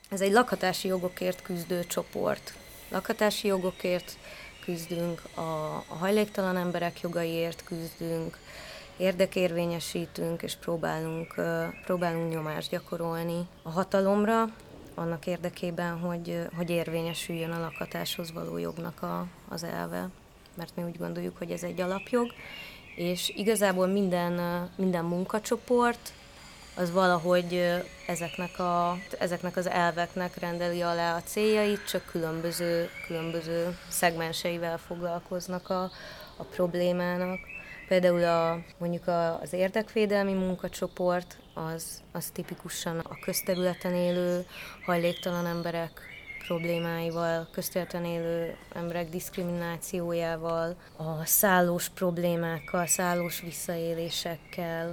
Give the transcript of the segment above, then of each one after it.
Ez egy lakhatási jogokért küzdő csoport. Lakhatási jogokért küzdünk, a hajléktalan emberek jogaiért küzdünk, érdekérvényesítünk, és próbálunk nyomást gyakorolni a hatalomra, annak érdekében, hogy érvényesüljön a lakhatáshoz való jognak az elve, mert mi úgy gondoljuk, hogy ez egy alapjog, és igazából minden munkacsoport az valahogy ezeknek az elveknek rendeli alá a céljait, csak különböző szegmenseivel foglalkoznak a problémának. Például mondjuk az érdekvédelmi munkacsoport, az tipikusan a közterületen élő hajléktalan emberek problémáival, közterületen élő emberek diszkriminációjával, a szállós problémákkal, szállós visszaélésekkel,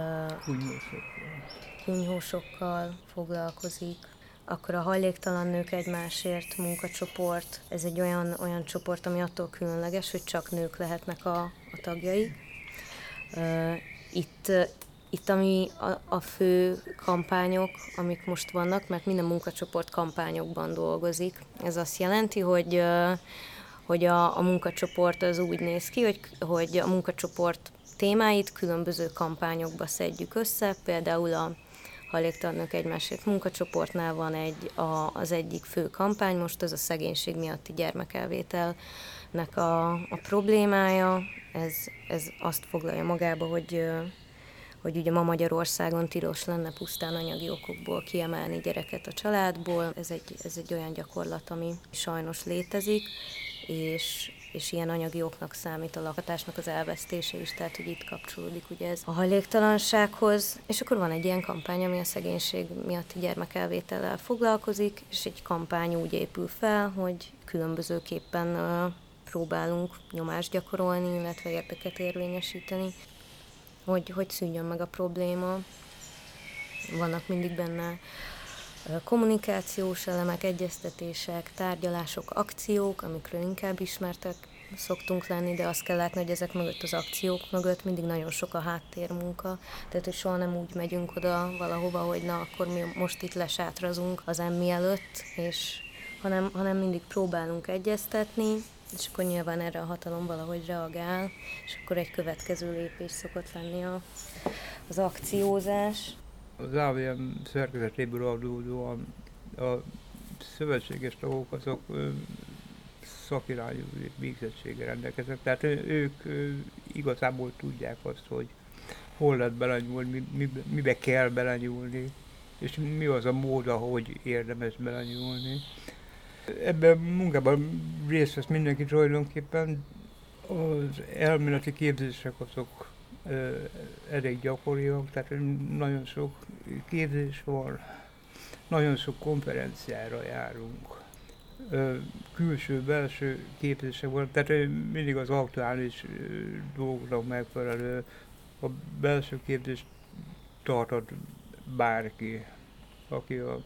kunyhósokkal foglalkozik. Akkor a hajléktalan nők egymásért munkacsoport, ez egy olyan csoport, ami attól különleges, hogy csak nők lehetnek a tagjai. Itt ami a fő kampányok, amik most vannak, mert minden munkacsoport kampányokban dolgozik. Ez azt jelenti, hogy a munkacsoport az úgy néz ki, hogy a munkacsoport témáit különböző kampányokba szedjük össze. Például a hajléktalanok egymásért munkacsoportnál van az egyik fő kampány, most az a szegénység miatti gyermekelvételnek a problémája. Ez azt foglalja magába, hogy ugye ma Magyarországon tilos lenne pusztán anyagi okokból kiemelni gyereket a családból. Ez egy olyan gyakorlat, ami sajnos létezik, és ilyen anyagi oknak számít a lakhatásnak az elvesztése is, tehát hogy itt kapcsolódik ugye ez a hajléktalansághoz. És akkor van egy ilyen kampány, ami a szegénység miatti gyermekelvétellel foglalkozik, és egy kampány úgy épül fel, hogy különbözőképpen próbálunk nyomást gyakorolni, illetve érdeket érvényesíteni, hogy szűnjön meg a probléma. Vannak mindig benne kommunikációs elemek, egyeztetések, tárgyalások, akciók, amikről inkább ismertek szoktunk lenni, de azt kell látni, hogy ezek mögött, az akciók mögött mindig nagyon sok a háttérmunka, tehát hogy soha nem úgy megyünk oda valahova, hogy na, akkor mi most itt lesátrazunk az emmi előtt, hanem mindig próbálunk egyeztetni, és akkor nyilván erre a hatalom valahogy reagál, és akkor egy következő lépés szokott lenni az akciózás. Az AVM szerkezetéből adódóan a szövetséges tagok azok szakirányú végzettséggel rendelkeznek, tehát ők igazából tudják azt, hogy hol lehet belenyúlni, mibe kell belenyúlni, és mi az a mód, ahogy érdemes belenyúlni. Ebben a munkában részt vesz mindenki tulajdonképpen. Az elméleti képzések azok elég gyakoriak, tehát nagyon sok képzés van, nagyon sok konferenciára járunk. Külső-belső képzések van, tehát mindig az aktuális dolgoknak megfelelő. A belső képzést tartott bárki, aki a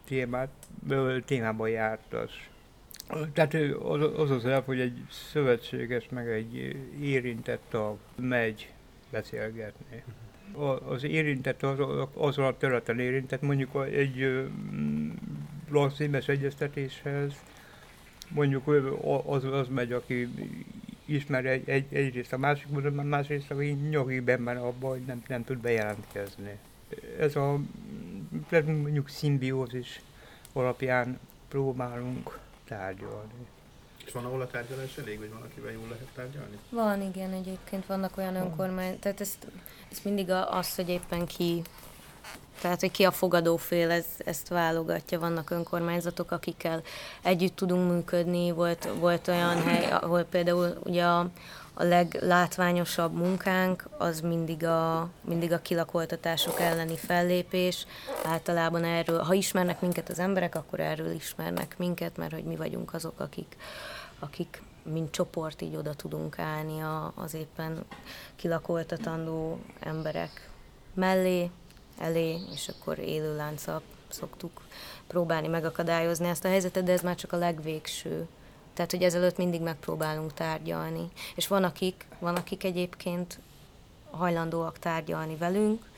témában jártas. Tehát az az elv, hogy egy szövetséges meg egy érintett tag megy beszélgetni. Az érintett azon a területen érintett, mondjuk egy lakcímes egyeztetéshez, mondjuk az megy, aki ismer egyrészt a másikból, másrészt, aki nyugi benn abban, hogy nem tud bejelentkezni. Ez mondjuk szimbiózis alapján próbálunk tárgyalni. És van, ahol a tárgyalás elég, vagy valakivel jól lehet tárgyalni? Van, igen, egyébként vannak olyan önkormányzatok, tehát ez mindig az, hogy éppen tehát hogy ki a fogadófél, ezt válogatja. Vannak önkormányzatok, akikkel együtt tudunk működni. Volt olyan hely, ahol például ugye a leglátványosabb munkánk az mindig a kilakoltatások elleni fellépés. Általában erről, ha ismernek minket az emberek, akkor erről ismernek minket, mert hogy mi vagyunk azok, akik mint csoport így oda tudunk állni az éppen kilakoltatandó emberek mellé, elé, és akkor élő lánccal szoktuk próbálni megakadályozni ezt a helyzetet, de ez már csak a legvégső. Tehát, hogy ezelőtt mindig megpróbálunk tárgyalni. És van, akik egyébként hajlandóak tárgyalni velünk,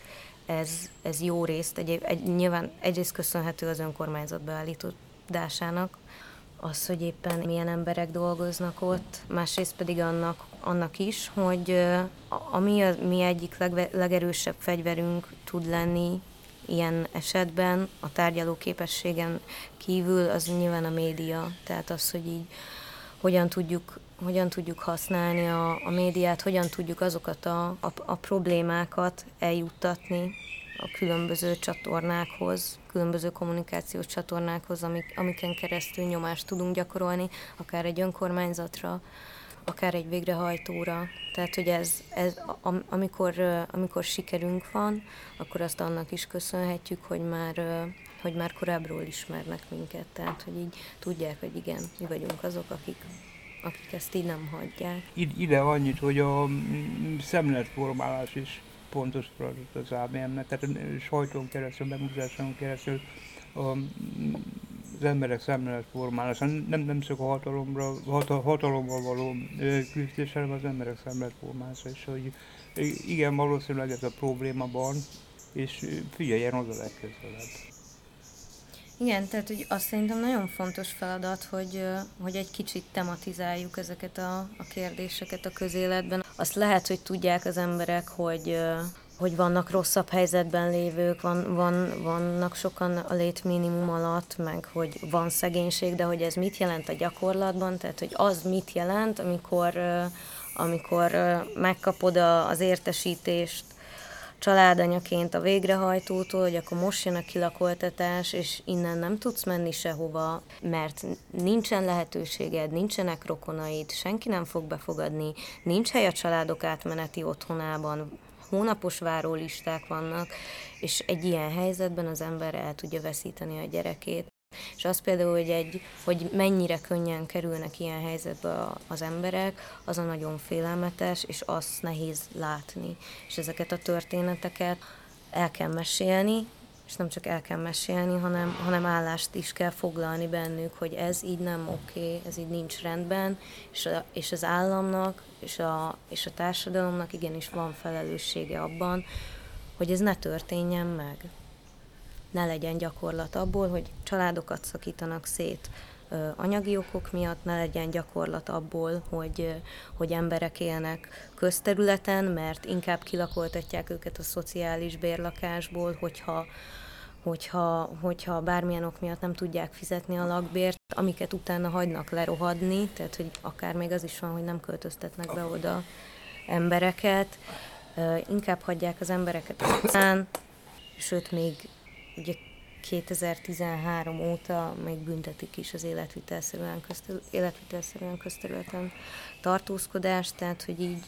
ez jó részt, nyilván egyrészt köszönhető az önkormányzat beállítódásának, az, hogy éppen milyen emberek dolgoznak ott, másrészt pedig annak is, hogy mi egyik legerősebb fegyverünk tud lenni ilyen esetben, a tárgyaló képességen kívül, az nyilván a média. Tehát az, hogy így hogyan tudjuk használni a médiát, hogyan tudjuk azokat a problémákat eljuttatni a különböző csatornákhoz, különböző kommunikációs csatornákhoz, amiken keresztül nyomást tudunk gyakorolni, akár egy önkormányzatra, akár egy végrehajtóra. Tehát, hogy amikor sikerünk van, akkor azt annak is köszönhetjük, hogy már korábbról ismernek minket. Tehát, hogy így tudják, hogy igen, mi vagyunk azok, akik ezt így nem hagyják. Ide annyit, hogy a szemléletformálás is pontos feladat az ABM-nek, tehát a sajton keresztül, bemutatáson keresztül az emberek szemléletformálása, nem csak a hatalommal való küzdés, hanem az emberek szemléletformálása is, hogy igen, valószínűleg ez a probléma van, és figyeljen oda legközelebb. Igen, tehát hogy azt szerintem nagyon fontos feladat, hogy egy kicsit tematizáljuk ezeket a kérdéseket a közéletben. Azt lehet, hogy tudják az emberek, hogy vannak rosszabb helyzetben lévők, vannak sokan a létminimum alatt, meg hogy van szegénység, de hogy ez mit jelent a gyakorlatban, tehát hogy az mit jelent, amikor megkapod az értesítést családanyaként a végrehajtótól, hogy akkor most jön a kilakoltatás, és innen nem tudsz menni sehova, mert nincsen lehetőséged, nincsenek rokonaid, senki nem fog befogadni, nincs hely a családok átmeneti otthonában, hónapos várólisták vannak, és egy ilyen helyzetben az ember el tudja veszíteni a gyerekét. És az például, hogy mennyire könnyen kerülnek ilyen helyzetbe az emberek, az a nagyon félelmetes, és azt nehéz látni. És ezeket a történeteket el kell mesélni, és nem csak el kell mesélni, hanem állást is kell foglalni bennük, hogy ez így nem oké, ez így nincs rendben, és az államnak és a társadalomnak igenis van felelőssége abban, hogy ez ne történjen meg. Ne legyen gyakorlat abból, hogy családokat szakítanak szét anyagi okok miatt, ne legyen gyakorlat abból, hogy emberek élnek közterületen, mert inkább kilakoltatják őket a szociális bérlakásból, hogyha bármilyen ok miatt nem tudják fizetni a lakbért, amiket utána hagynak lerohadni, tehát hogy akár még az is van, hogy nem költöztetnek be oda embereket, inkább hagyják az embereket az utcán, sőt még ugye 2013 óta még büntetik is az életvitelszerűen közterületen tartózkodást, tehát hogy így...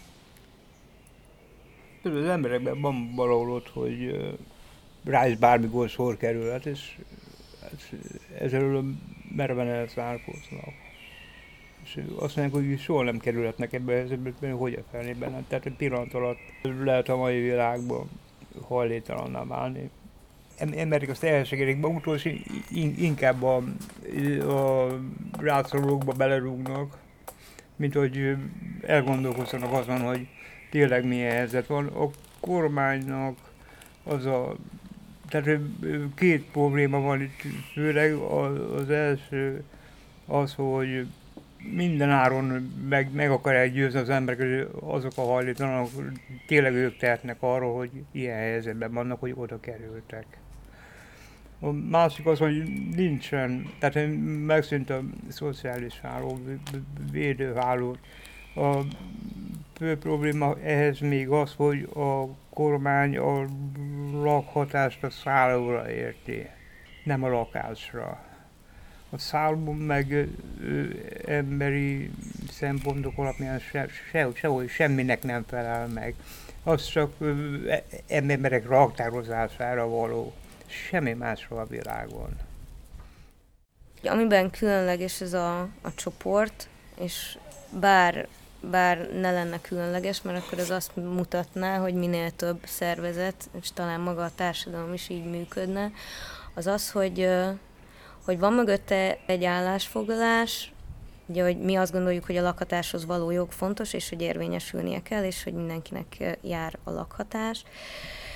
Az emberekben van valahol ott, hogy rá is bármikor sor kerülhet, és ezzel merven elszárkóznak. És azt mondják, hogy soha nem kerülhetnek ebbe a helyzetbe, hogy a felében. Tehát egy pillanat alatt lehet a mai világban hajléktalanná válni. Emberek azt elsegítik maguktól, és inkább a rászorulókba belerúgnak, mint hogy elgondolkozzanak azon, hogy tényleg milyen helyzet van. A kormánynak tehát két probléma van itt, főleg az első az, hogy minden áron meg akarják győzni az emberek, hogy azok a hajléktalanok tényleg ők tehetnek arról, hogy ilyen helyzetben vannak, hogy oda kerültek. A másik az, hogy nincsen, tehát megszűnt a szociális háló, védőháló. A fő probléma ehhez még az, hogy a kormány a lakhatást a szállóra érti, nem a lakásra. A szálló meg emberi szempontok alapján sehol semminek nem felel meg. Az csak emberek raktározására való. Semmi másról a világon. Amiben különleges ez a csoport, és bár ne lenne különleges, mert akkor ez azt mutatná, hogy minél több szervezet, és talán maga a társadalom is így működne, az az, hogy van mögötte egy állásfoglalás, ugye, hogy mi azt gondoljuk, hogy a lakhatáshoz való jog fontos, és hogy érvényesülnie kell, és hogy mindenkinek jár a lakhatás.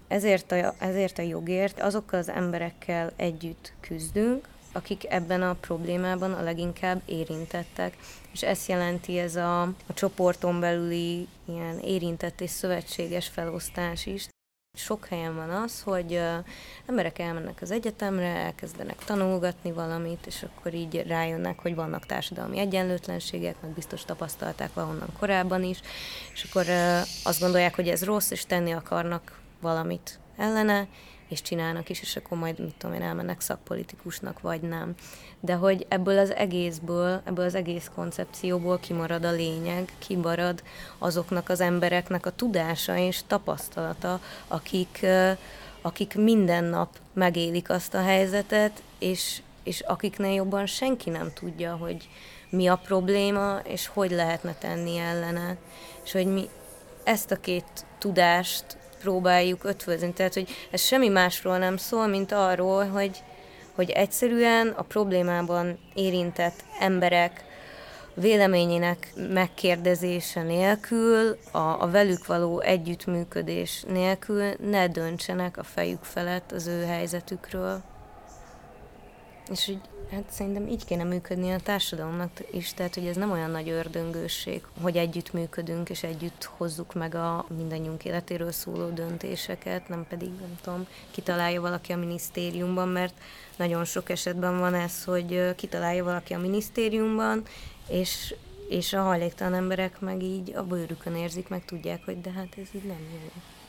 ezért a jogért azokkal az emberekkel együtt küzdünk, akik ebben a problémában a leginkább érintettek. És ezt jelenti ez a csoporton belüli ilyen érintett és szövetséges felosztás is. Sok helyen van az, hogy emberek elmennek az egyetemre, elkezdenek tanulgatni valamit, és akkor így rájönnek, hogy vannak társadalmi egyenlőtlenségek, meg biztos tapasztalták valahonnan korábban is, és akkor azt gondolják, hogy ez rossz, és tenni akarnak valamit ellene, és csinálnak is, és akkor majd, mit tudom én, elmennek szakpolitikusnak, vagy nem. De hogy ebből az egész koncepcióból kimarad a lényeg, kimarad azoknak az embereknek a tudása és tapasztalata, akik minden nap megélik azt a helyzetet, és akiknél jobban senki nem tudja, hogy mi a probléma, és hogy lehetne tenni ellene. És hogy mi ezt a két tudást próbáljuk ötvözni. Tehát, hogy ez semmi másról nem szól, mint arról, hogy egyszerűen a problémában érintett emberek véleményének megkérdezése nélkül, a velük való együttműködés nélkül ne döntsenek a fejük felett az ő helyzetükről. És hogy hát szerintem így kéne működni a társadalomnak is, tehát hogy ez nem olyan nagy ördöngősség, hogy együttműködünk és együtt hozzuk meg a mindannyiunk életéről szóló döntéseket, nem pedig, nem tudom, kitalálja valaki a minisztériumban, mert nagyon sok esetben van ez, hogy kitalálja valaki a minisztériumban, és a hajléktalan emberek meg így a bőrükön érzik, meg tudják, hogy de hát ez így nem jó.